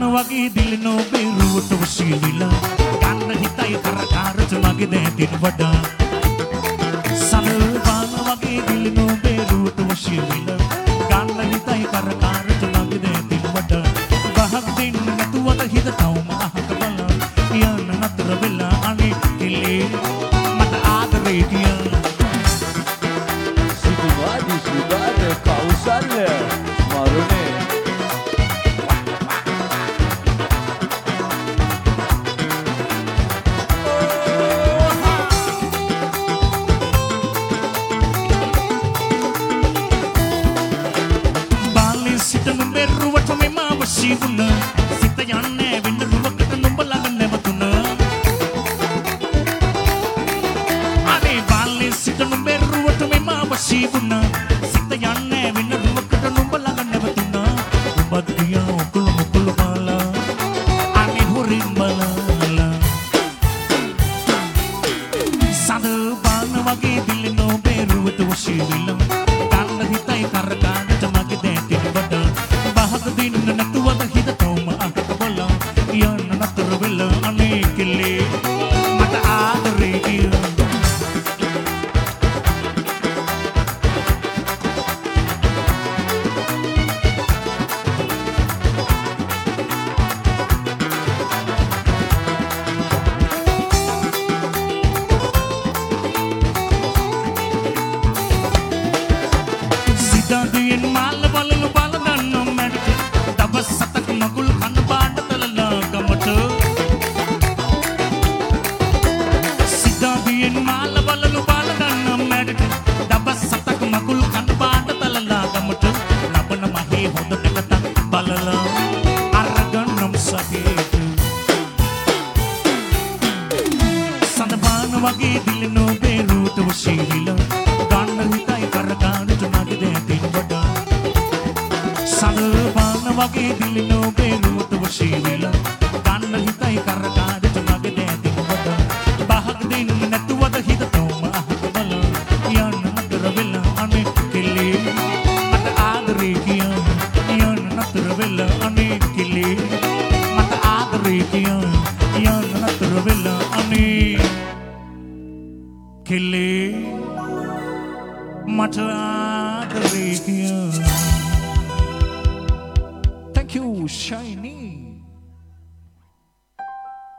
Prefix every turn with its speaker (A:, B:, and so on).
A: වගේ දිලනෝ බේරුවට වශීවිලා ගන්න හිතයි කරකාරට මගේ දැතින් වඩා සනවාන වගේ දිලනෝ බේරුවට වශීවිලා ගන්න හිතයි කරකාරට මගේ දැතින් වඩා බහක් දෙන්න නැතුවද හිත තවම අහක බලන් යන්න නතර වෙලා අනේ කෙලේ මට ආදරේ කියන
B: සිතුවාදි සුදාද කෞසල්‍ය මරුනේ
A: සිත යන්නේ වෙන රුවකට නුඹ ළඟ නැවතුන අනේ බාලේ සිත නුඹ රුවට මෙම අවශ්‍ය වුණා සිත යන්නේ වෙන රුවකට නුඹ ළඟ නැවතුන ඔබ දියා ඔකුළු මුකුළු මාලා අනේ හොරින් බලලා සද බාන වගේ දිලනෝ බේරුවට වශී විලම් ගන්න හිතයි කරකානට මගේ දැටින් වඩා බහක දින්න නැතුවද හිත තවම අහක බලන් යන්න නතර වෙලා අනේ කෙලේ මට ආදරේ කියන සිතාදියෙන් මාල බලලු බලන්න මැඩට දවස් සතක් මගුල් කන පාට තලලා ගමට සිතාදියෙන් මාල බලලු බලන්න මැඩට දවස් සතක් මගුල් කන පාට තලලා ගමට ලබන මහේ හොඳ නැකතක් බලලා අරගන්නම් සකේට සඳපාන වගේ දිලනෝ බේරුවට වශීවිලා ගන්න හිතයි කරගන්නට මගේ දැතින් වඩා සඳපාන වගේ දිලනෝ බේරුවට වශීවිලා ගන්න හිතයි කරගන්නට මගේ දැතින් වඩා බහක් දෙන්න නැතුවද හිත තවම අහක බලන් යන්න නතර වෙලා අනේ කෙලේ මට ආදරේ කියන යන්න නතර වෙලා අනේ කෙලේ මට ආදරේ කියන යන්න නතර වෙලා අනේ කෙලේ මට ආදරේ කියන Thank you, Shiny.